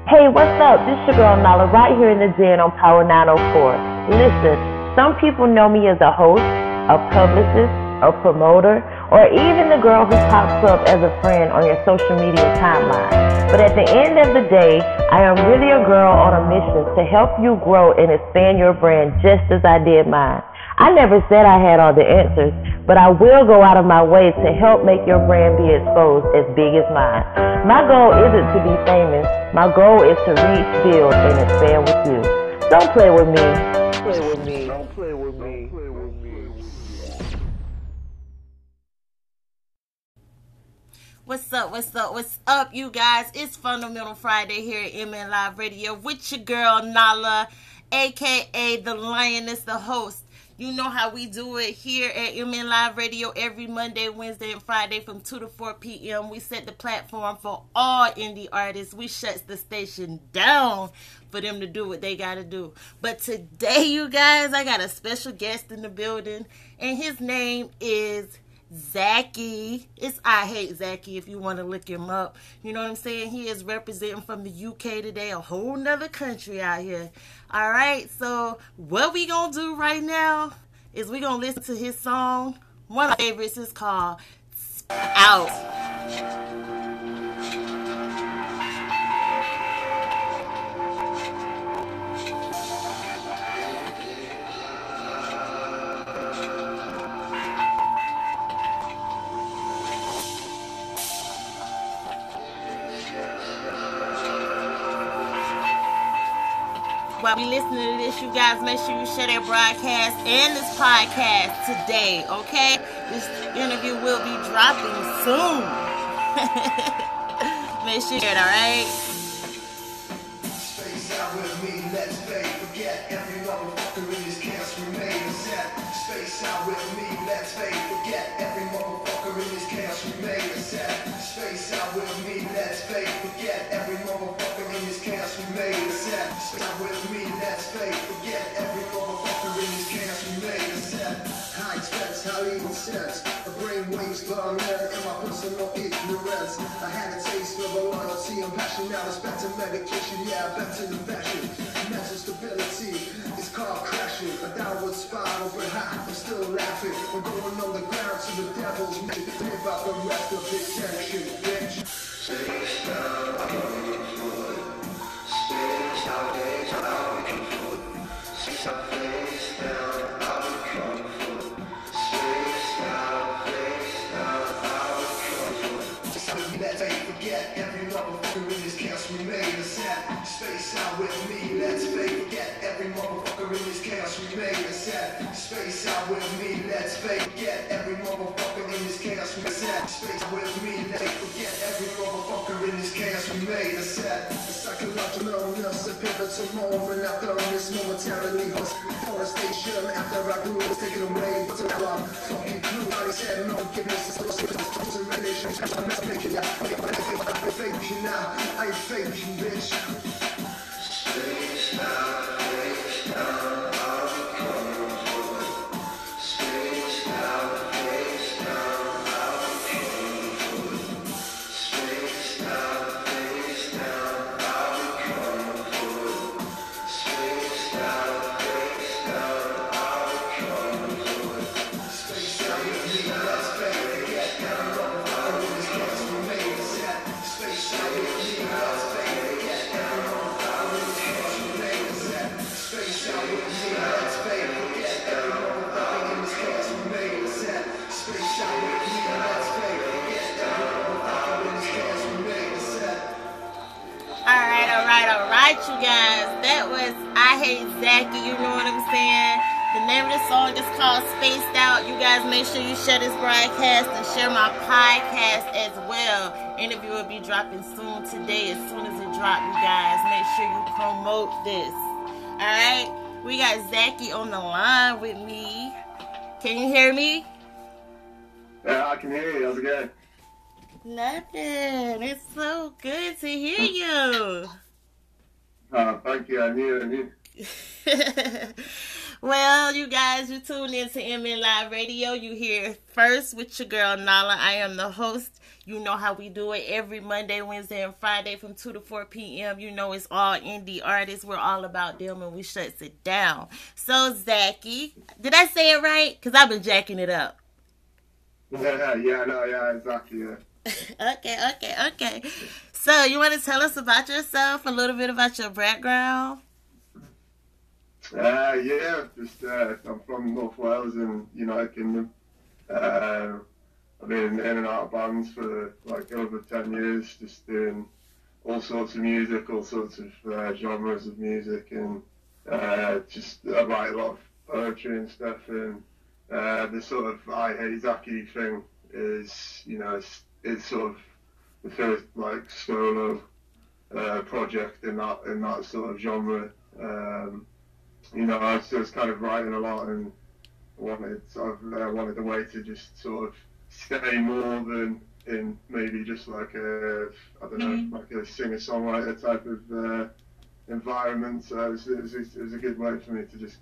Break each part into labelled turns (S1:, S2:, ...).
S1: Hey, what's up? This your girl Nala right here in the den on Power 904. Listen, some people know me as a host, a publicist, a promoter, or even the girl who pops up as a friend on your social media timeline. But at the end of the day, I am really a girl on a mission to help you grow and expand your brand just as I did mine. I never said I had all the answers, but I will go out of my way to help make your brand be exposed as big as mine. My goal isn't to be famous. My goal is to reach, build, and expand with you. Don't play with me. Play with me. Don't play with me. Play with me.
S2: What's up, you guys? It's Fundamental Friday here at MN Live Radio with your girl, Nala, a.k.a. the Lioness, the host. You know how we do it here at MN Live Radio every Monday, Wednesday, and Friday from 2 to 4 p.m. We set the platform for all indie artists. We shut the station down for them to do what they got to do. But today, you guys, I got a special guest in the building, and his name is Zachy. It's I Hate Zachy if you want to look him up. You know what I'm saying? He is representing from the UK today, a whole nother country out here. All right, so what we gonna do right now is we gonna listen to his song. One of my favorites is called Out. While we listening to this, you guys, make sure you share that broadcast and this podcast today, okay? This interview will be dropping soon. Make sure you share it, all right?
S3: Space out with me, let's fade. Forget every motherfucker in this chaos remain a set. Space out with me, let's fade. Forget every motherfucker in this chaos remain a set. Space out with me, let's fade. Forget every motherfucker in this chaos remain a set. Space out with me, let's fade. Forget every motherfucker in this chaos remain a set. High expense, how even sense. The brain waves burn in my personal ignorance. I had a taste of a loyalty and passion. Now it's back to medication, yeah, back to the fashion. Mental stability is car crashing. A downward spiral, but I'm still laughing. We're going on the ground to the devil's meat. Live out the rest of this section, bitch. Space down, I'm looking for it. Space out, face out, space out, face down, I'm looking for it. Space out, face down, I'm looking for it. Let's forget every motherfucker in this chaos remain a set. Space out with me, let's forget every motherfucker in this chaos remain a set. Space out with me, let's forget every motherfucker in this chaos remain a set. Space with me, let's forget every motherfucker in this chaos remain a set. A psychological illness, a pivotal moment after this momentarily deforestation. After I grew, was taken away, but now I'm fucking blue. I said no forgiveness, it's a relationship. I'm not making that. I fake you now, I ain't fake you, bitch. Space out, face down, I'll be coming for it. Space out, face down, I'll be coming for it. Space out, face down, I'll be coming for it. Space out, face down, I'll be coming for it. Space out with me, let's fade. Forget every motherfucker in this chaos remain a set. Space out with me, let's fade. Forget every motherfucker in this chaos remain a set. Space out with me, let's fade. Forget every motherfucker in this chaos remain a set. Space out with me, let's fade. Forget every motherfucker in this chaos remain a set.
S2: All right, you guys. That was I Hate Zachy, you know what I'm saying? The name of the song is called Spaced Out. You guys make sure you share this broadcast and share my podcast as well. Interview will be dropping soon today. As soon as it drops, you guys, make sure you promote this. All right? We got Zachy on the line with me. Can you hear me?
S4: Yeah, I can hear you. How's it going?
S2: Nothing. It's so good to hear you.
S4: Thank you. I knew.
S2: Well, you guys, you tune in to MN Live Radio. You hear first with your girl Nala. I am the host. You know how we do it every Monday, Wednesday, and Friday from 2 to 4 p.m. You know it's all indie artists. We're all about them, and we shuts it down. So, Zachy, did I say it right? Because I've been jacking it up.
S4: Exactly, yeah.
S2: Okay. So, you want to tell us about yourself, a little bit about your background?
S4: I'm from North Wales in United Kingdom. I've been in and out of bands for like over 10 years, just doing all sorts of music, all sorts of genres of music, and just I write a lot of poetry and stuff. And the sort of I Hate Zachy thing is, it's sort of the first like solo project in that sort of genre. I was just kind of writing a lot and wanted a way to just sort of stay more than in maybe just like like a singer-songwriter type of environment. So it was a good way for me to just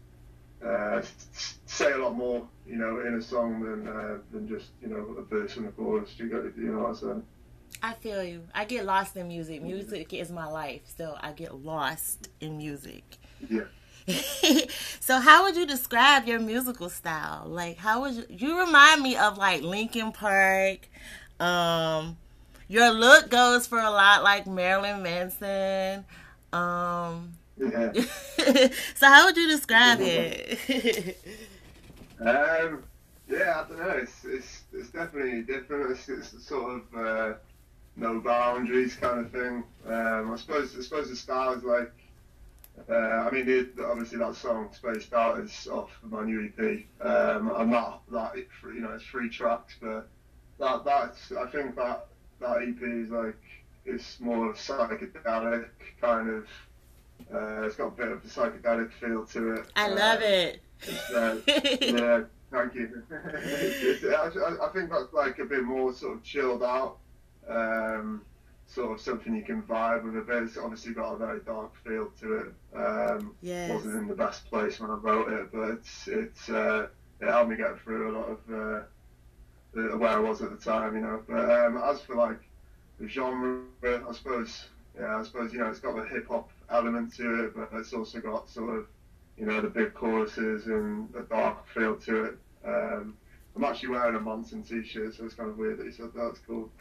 S4: say a lot more, in a song than just, a verse and a chorus. You know what I'm saying?
S2: I feel you. I get lost in music. Music is my life, so I get lost in music.
S4: Yeah.
S2: So how would you describe your musical style? Like, how would you remind me of like Linkin Park? Your look goes for a lot like Marilyn Manson.
S4: Yeah.
S2: So how would you describe it?
S4: I don't know. It's definitely different. It's sort of no boundaries kind of thing. I suppose the style is like. Obviously that song "Spaced Out" is off my new EP. I'm not that it's 3 tracks, but I think that EP is like it's more psychedelic kind of. It's got a bit of a psychedelic feel to it.
S2: I love it.
S4: Yeah, thank you. I think that's like a bit more sort of chilled out. Sort of something you can vibe with a bit. It's obviously got a very dark feel to it.
S2: Yes.
S4: Wasn't in the best place when I wrote it, but it helped me get through a lot of where I was at the time, But as for like the genre, I suppose it's got the hip hop element to it, but it's also got sort of the big choruses and a dark feel to it. I'm actually wearing a Monson t-shirt, so it's kind of weird that you said that. It's cool.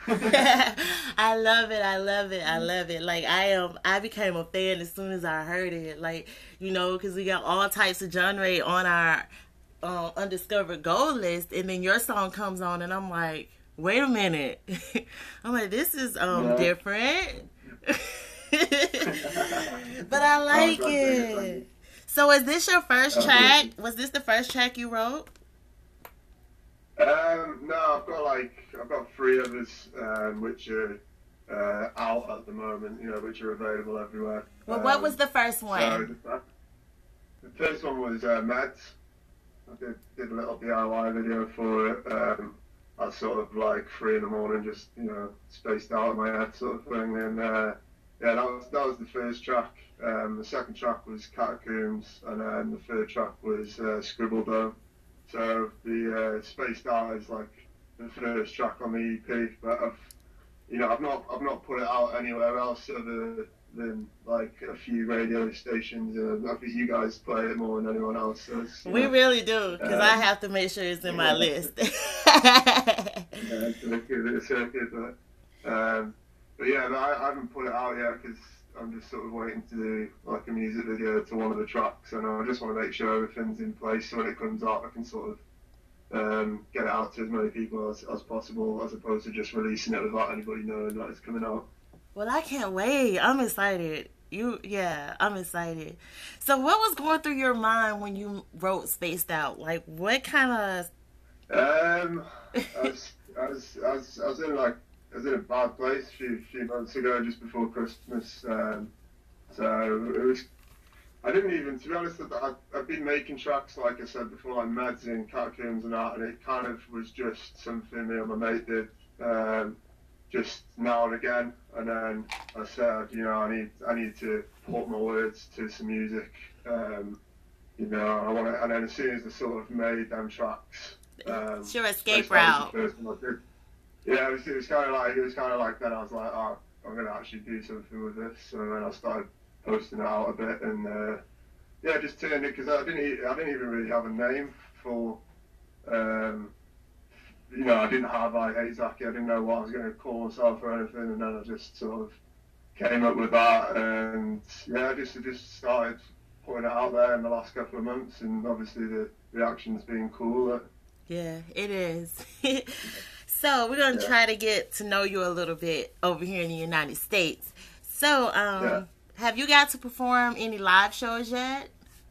S2: I love it. Like I became a fan as soon as I heard it. Like, because we got all types of genre on our undiscovered gold list, and then your song comes on, and I'm like, wait a minute. I'm like, this is different. But I like it. So is this your first track? Was this the first track you wrote?
S4: No, I've got 3 others, which are out at the moment, which are available everywhere.
S2: Well, what was the first one?
S4: So the first one was Meds. I did a little DIY video for it. I was sort of like 3 in the morning, just spaced out in my head, sort of thing. And that was the first track. The second track was Catacombs, and then the third track was Scribble Dome. So the Spaced Out is like the first track on the EP, but I've not put it out anywhere else other than like a few radio stations. I think you guys play it more than anyone else. So
S2: we really do, because I have to make sure it's in my list.
S4: I haven't put it out yet because I'm just sort of waiting to do like a music video to one of the tracks, and I just want to make sure everything's in place so when it comes out I can sort of get it out to as many people as possible, as opposed to just releasing it without anybody knowing that it's coming out.
S2: Well, I can't wait. I'm excited. I'm excited. So what was going through your mind when you wrote Spaced Out? Like, what kind of...
S4: I was in a bad place a few months ago, just before Christmas. So it was. I didn't even, to be honest, I've been making tracks, like I said before, like Meds and Catacombs and that, and it kind of was just something me and my mate did, just now and again. And then I said, I need to put my words to some music. you know, I want to, and then as soon as I sort of made them tracks,
S2: It's your escape
S4: Space Out
S2: route.
S4: was the first one I did. Yeah, it was kind of like then I was like, oh, I'm gonna actually do something with this. So then I started posting it out a bit, and yeah, just turned it because I didn't even really have a name for, you know, I didn't have I Hate Zaki. I didn't know what I was going to call myself or anything, and then I just sort of came up with that, and yeah, I just started putting it out there in the last couple of months, and obviously the reaction's been cool.
S2: Yeah, it is. So we're going to try to get to know you a little bit over here in the United States. So, have you got to perform any live shows yet?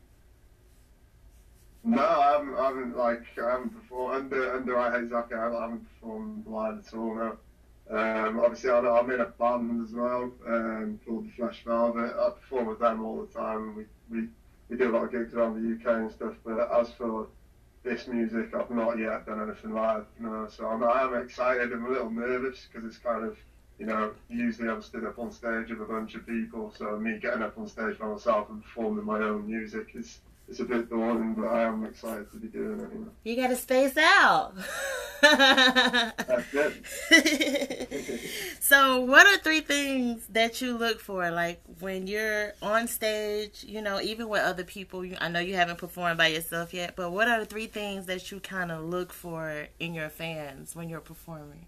S4: No, I haven't performed under I Hate Zaki. I haven't performed live at all. No. Obviously, I'm in a band as well called the Flesh Velvet. I perform with them all the time. We do a lot of gigs around the UK and stuff. But as for this music, I've not yet done anything live. No, so I am excited. I'm a little nervous because it's kind of, you know, usually I'm stood up on stage with a bunch of people. So me getting up on stage by myself and performing my own music it's a bit daunting, but I am excited to be doing it. You know.
S2: You got to space out.
S4: That's it.
S2: So, what are 3 things that you look for, like when you're on stage? You know, even with other people. I know you haven't performed by yourself yet, but what are the 3 things that you kind of look for in your fans when you're performing?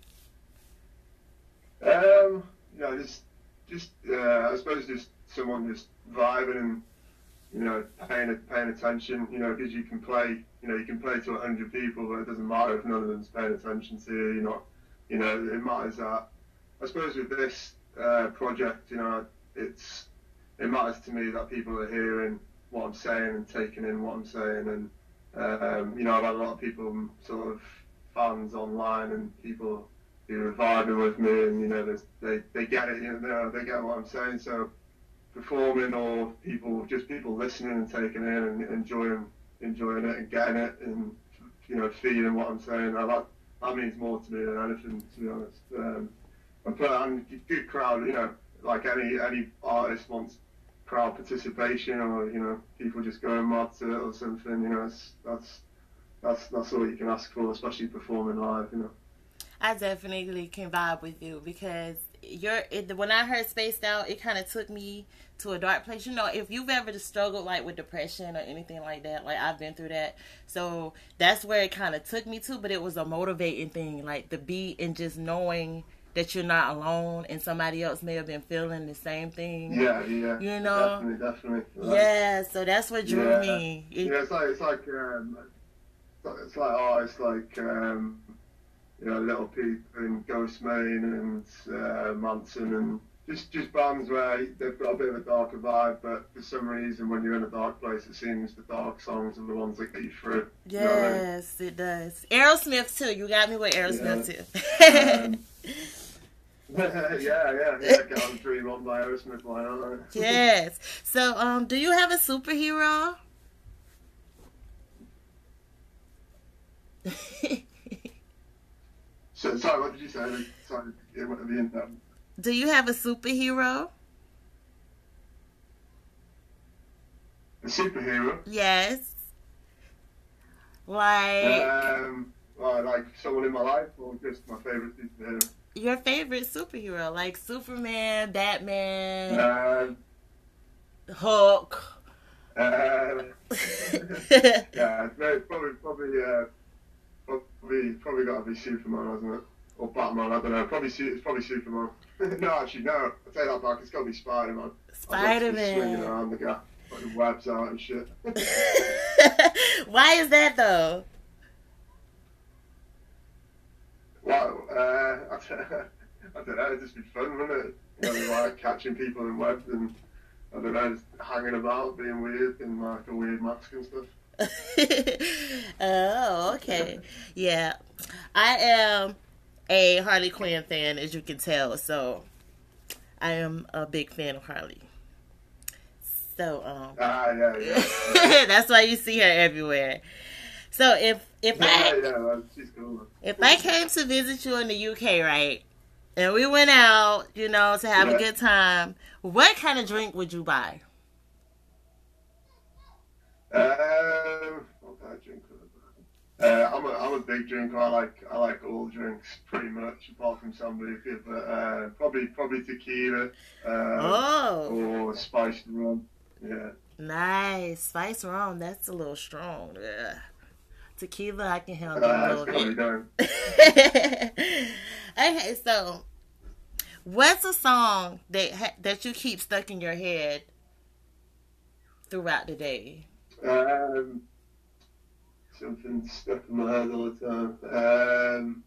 S4: You know, just I suppose just someone just vibing and, you know, paying attention, you know, because you can play to 100 people, but it doesn't matter if none of them's paying attention to you. You're not, you know, it matters that. I suppose with this project, you know, it matters to me that people are hearing what I'm saying and taking in what I'm saying, and you know, I've had a lot of people, sort of fans online and people who are vibing with me, and you know, they get it, you know, they get what I'm saying, so. Performing or people listening and taking it in and enjoying it and getting it and, you know, feeling what I'm saying. That means more to me than anything, to be honest. And good crowd, you know, like any artist wants crowd participation or, you know, people just going mad to it or something. You know, that's all you can ask for, especially performing live. You know.
S2: I definitely can vibe with you because when I heard Spaced Out, it kind of took me to a dark place. You know, if you've ever struggled like with depression or anything like that, like I've been through that. So that's where it kind of took me to, but it was a motivating thing, like the beat and just knowing that you're not alone and somebody else may have been feeling the same thing.
S4: Yeah.
S2: You know?
S4: Definitely.
S2: Yeah, so that's what drew me.
S4: It's like artists like, you know, Little Peep and Ghostman and Manson and just bands where they've got a bit of a darker vibe, but for some reason when you're in a dark place, it seems the dark songs are the ones that get you through.
S2: Yes,
S4: you know what I mean?
S2: It does. Aerosmith too. You got me with Aerosmith too.
S4: Yeah. Get on Dream On by Aerosmith, why not?
S2: Yes. So, do you have a superhero?
S4: So, sorry, what did you say? Sorry, it went at the end there.
S2: Do you have a superhero?
S4: A superhero?
S2: Yes.
S4: Like someone in my life, or just my favourite superhero?
S2: Your favorite superhero, like Superman, Batman, Hulk.
S4: Yeah, probably got to be Superman, hasn't it? Or Batman, I don't know. It's probably Superman. No, actually, no. I take that back. It's got to be Spider-Man.
S2: Spider-Man.
S4: Swinging around the gap, putting webs out and shit.
S2: Why is that though?
S4: Well, I don't know. It'd just be fun, wouldn't it? You know, like catching people in webs and I don't know, just hanging about, being weird in like a weird mask and stuff.
S2: Oh, okay. Yeah. I am a Harley Quinn fan, as you can tell, so I am a big fan of Harley. So,
S4: Yeah.
S2: that's why you see her everywhere. So if
S4: she's cool.
S2: If I came to visit you in the UK, right, and we went out, you know, to have a good time, what kind of drink would you buy?
S4: What kind of drink? I'm a big drinker. I like all drinks pretty much, apart from some liquor. But probably tequila. Or spiced rum. Yeah.
S2: Nice. Spice rum. That's a little strong. Ugh. Tequila, I can handle a little bit. Okay, so what's a song that you keep stuck in your head throughout the day?
S4: Something stuck in my head all the time.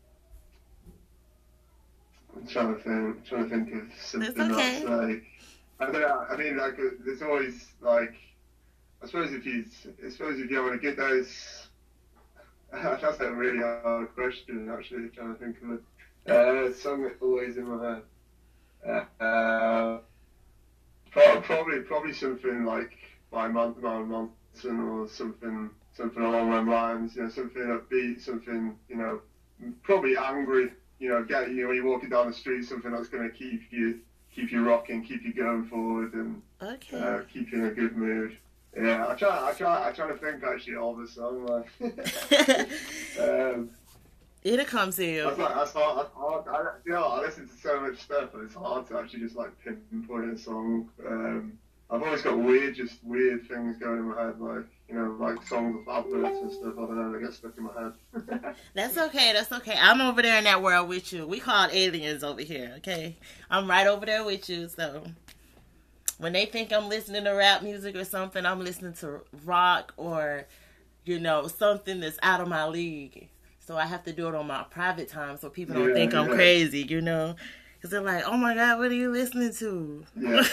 S4: I'm trying to think of something that's like. I don't know. I mean, like, there's always like. I suppose if you have a good day, that's a really hard question. Actually, trying to think of a song that's always in my head. Probably something like by Marilyn Manson or something along those lines. You know, something upbeat, something, you know, probably angry. You know, when you're walking down the street, something that's going to keep you rocking, keep you going forward, and keep you in a good mood. Yeah, I try to think actually of the song. Like,
S2: it'll come to you.
S4: That's hard. I listen to so much stuff, and it's hard to actually just like pinpoint a song. I've always got weird things going in my head, like, you know, like songs of adverts and stuff. I don't know, they get stuck in my head.
S2: That's okay. I'm over there in that world with you. We call it aliens over here, okay? I'm right over there with you, so when they think I'm listening to rap music or something, I'm listening to rock or, you know, something that's out of my league. So I have to do it on my private time so people don't think I'm crazy, you know? Because they're like, oh my God, what are you listening to?
S4: Yeah.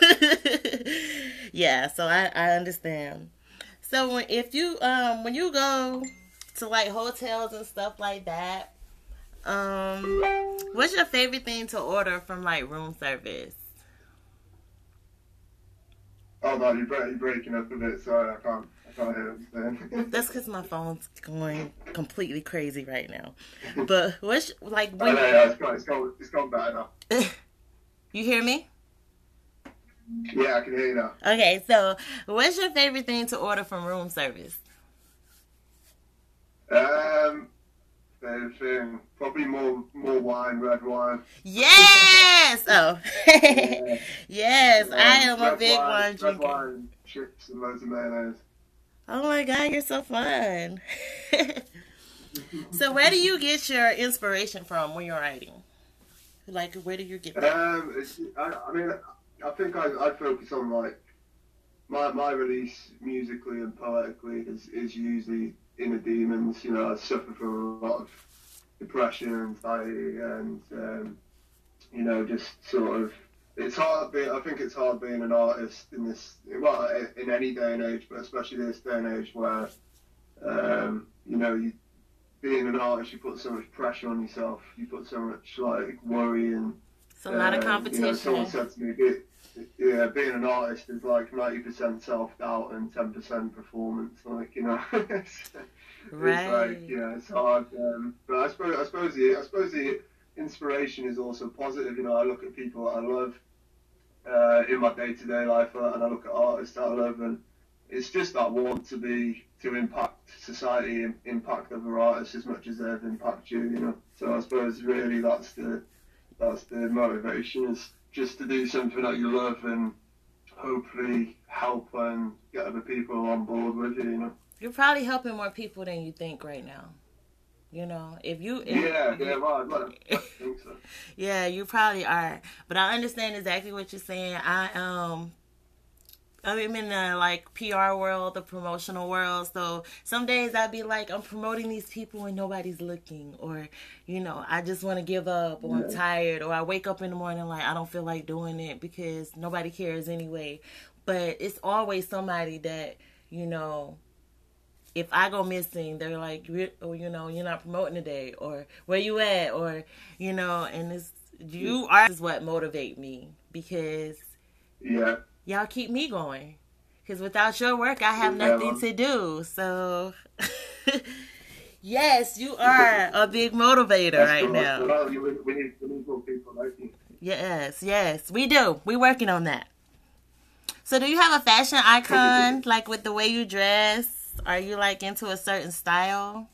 S2: Yeah, so I understand. So when you go to like hotels and stuff like that, what's your favorite thing to order from like room service?
S4: Oh no, you're breaking up a bit. Sorry, I can't hear what you're saying.
S2: That's because my phone's going completely crazy right now. But what's like?
S4: It's gone better now.
S2: You hear me?
S4: Yeah, I can hear you now.
S2: Okay, so what's your favorite thing to order from room service?
S4: Favorite thing, probably more wine, red wine.
S2: Yes. Oh,
S4: Yeah.
S2: yes. I am a big wine
S4: Red
S2: drinker.
S4: wine, chips, and loads of mayonnaise.
S2: Oh my God, you're so fun. So where do you get your inspiration from when you're writing? Like, where do you get that?
S4: I mean, I think I focus on like my release musically and poetically is usually inner demons. You know, I suffer from a lot of depression, anxiety, and you know, just sort of. It's hard. I think it's hard being an artist in this. Well, in any day and age, but especially this day and age where, you know, being an artist, you put so much pressure on yourself. You put so much like worry and.
S2: It's a lot of competition.
S4: You know, someone said to me, being an artist is like 90% self-doubt and 10% performance. Like, you know, it's like, you know, it's hard. But I suppose the inspiration is also positive. You know, I look at people that I love in my day-to-day life, and I look at artists that I love, and it's just that want to impact society and impact other artists as much as they've impacted you. You know, so I suppose really that's the motivation, is just to do something that you love and hopefully help and get other people on board with you, you know.
S2: You're probably helping more people than you think right now. You know, I
S4: think so.
S2: Yeah, you probably are. But I understand exactly what you're saying. I'm in the like PR world, the promotional world. So some days I'd be like, I'm promoting these people and nobody's looking, or, you know, I just want to give up, or I'm tired, or I wake up in the morning like I don't feel like doing it because nobody cares anyway. But it's always somebody that, you know, if I go missing, they're like, or, you know, you're not promoting today, or where you at, or, you know, and you are what motivate me, because y'all keep me going. Because without your work, I have nothing to do. So, yes, you are a big motivator right now.
S4: Well, we need more people like you.
S2: Yes, we do. We're working on that. So do you have a fashion icon, like with the way you dress? Are you like into a certain style?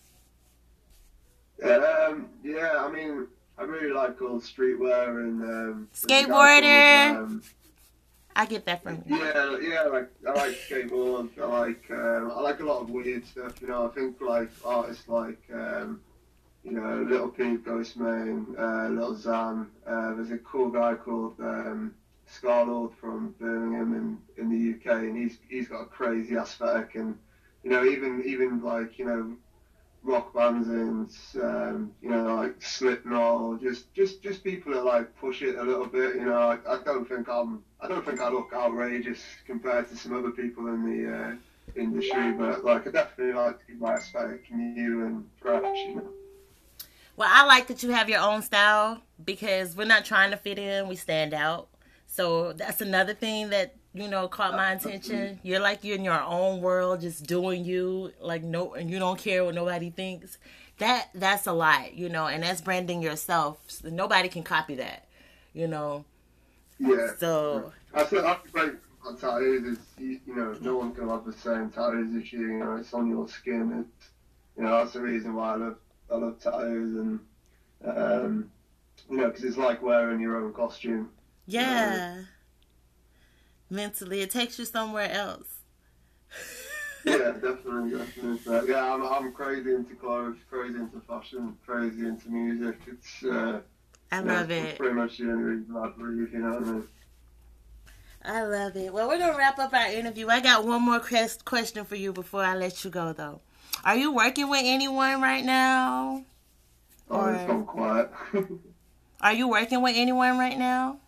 S4: Yeah, I mean, I really like all streetwear and there's a guy
S2: Skateboarder.
S4: called,
S2: I get that from you.
S4: yeah, like I like skateboard. I like a lot of weird stuff. You know, I think like artists like you know, Little Peep, Ghostman, Little Xan. There's a cool guy called Scarlord from Birmingham in the UK, and he's got a crazy aesthetic, and you know, even like, you know, rock bands and you know, like Slipknot, or just people that like push it a little bit. You know, I don't think I look outrageous compared to some other people in the industry, but like I definitely like to keep my aesthetic new and fresh. You know.
S2: Well, I like that you have your own style because we're not trying to fit in, we stand out. So that's another thing that, you know, caught my attention. You're in your own world, just doing you, like no, and you don't care what nobody thinks. That's a lot, you know, and that's branding yourself. So nobody can copy that, you know.
S4: Yeah.
S2: So
S4: That's the great on tattoos is you know, no one can have the same tattoos as you. You know, it's on your skin. It's, you know, that's the reason why I love tattoos, and you know, because it's like wearing your own costume.
S2: yeah, mentally, it takes you somewhere else.
S4: Yeah, definitely. Yeah, I'm crazy into clothes, crazy into fashion, crazy into music. It's
S2: I love
S4: it's
S2: it.
S4: pretty much the only reason I breathe. You know what I mean?
S2: I love it. Well, we're going to wrap up our interview. I got one more question for you before I let you go, though. Are you working with anyone right now?
S4: Oh, it's gone quiet.
S2: Are you working with anyone right now?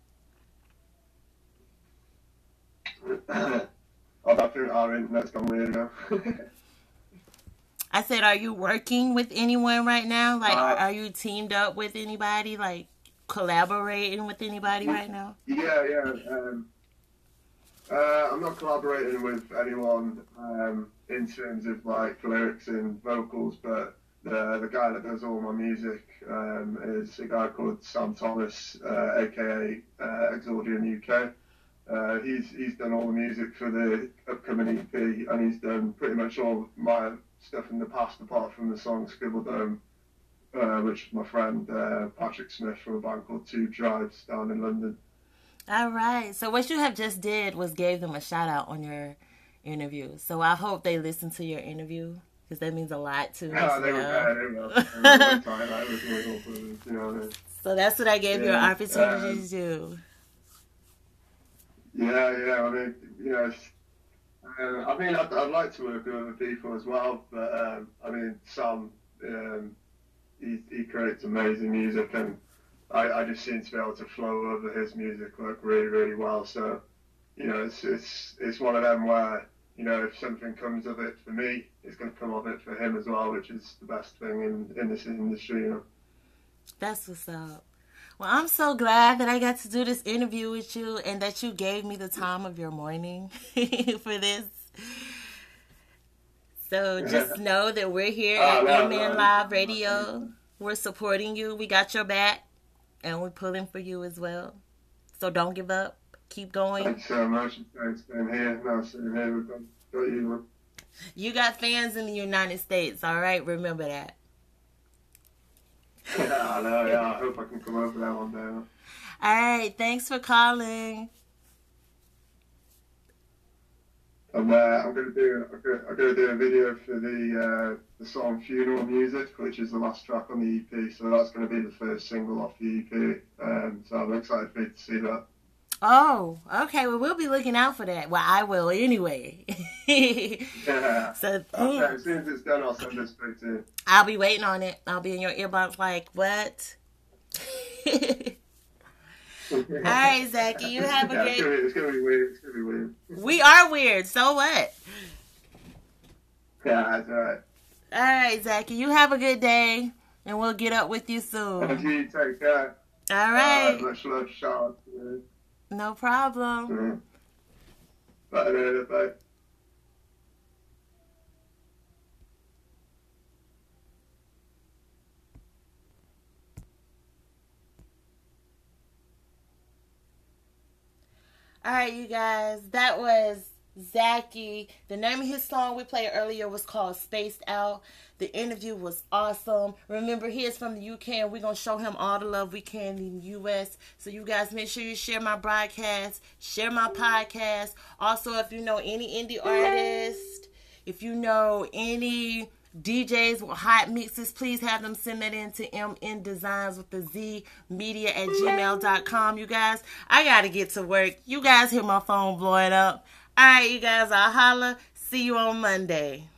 S4: I think our internet's gone weird now.
S2: I said, are you working with anyone right now? Like, are you teamed up with anybody? Like, collaborating with anybody right now?
S4: Yeah. I'm not collaborating with anyone in terms of like lyrics and vocals, but the guy that does all my music is a guy called Sam Thomas, aka Exordium UK. He's done all the music for the upcoming EP, and he's done pretty much all my stuff in the past, apart from the song Scribbledome, which is my friend Patrick Smith from a band called Tube Drives down in London.
S2: All right. So what you have just did was gave them a shout out on your interview. So I hope they listen to your interview because that means a lot to me.
S4: They will. You know,
S2: so that's what I gave you an opportunity to do.
S4: Yeah. I mean, you know, I mean, I'd like to work with other people as well, but I mean, Sam, he creates amazing music, and I just seem to be able to flow over his music like really, really well. So, you know, it's one of them where, you know, if something comes of it for me, it's going to come of it for him as well, which is the best thing in this industry, you know.
S2: That's what's up. Well, I'm so glad that I got to do this interview with you and that you gave me the time of your morning for this. So just know that we're here at MN Live Radio. We're supporting you. We got your back, and we're pulling for you as well. So don't give up. Keep going.
S4: Thanks so much. Thanks for being here. Now sitting here, we've got you.
S2: You got fans in the United States, all right? Remember that.
S4: Yeah, I know. Yeah, I hope I can come over there one day.
S2: All right. Thanks for calling.
S4: And I'm gonna do a video for the song "Funeral Music," which is the last track on the EP. So that's gonna be the first single off the EP. So I'm excited for you to see that.
S2: Oh, okay. Well, we'll be looking out for that. Well, I will anyway.
S4: Yeah.
S2: So
S4: Okay, as soon as it's done, I'll send it straight to you.
S2: I'll be waiting on it. I'll be in your earbuds like, what? All right, Zachy, you have a great...
S4: It's gonna be weird. It's gonna be weird.
S2: We are weird. So what?
S4: Yeah, that's alright.
S2: All right, Zachy, you have a good day, and we'll get up with you soon.
S4: And you take care.
S2: All right.
S4: Much love, Charlotte.
S2: No problem.
S4: Bye, later. Bye.
S2: All right, you guys. That was Zachy. The name of his song we played earlier was called Spaced Out. The interview was awesome. Remember, he is from the UK, and we're going to show him all the love we can in the US. So you guys make sure you share my broadcast, share my podcast. Also, if you know any indie artist, if you know any DJs with hot mixes, please have them send that in to mndesigns with the Z media at gmail.com. You guys, I got to get to work. You guys hear my phone blowing up. All right, you guys, I'll holla. See you on Monday.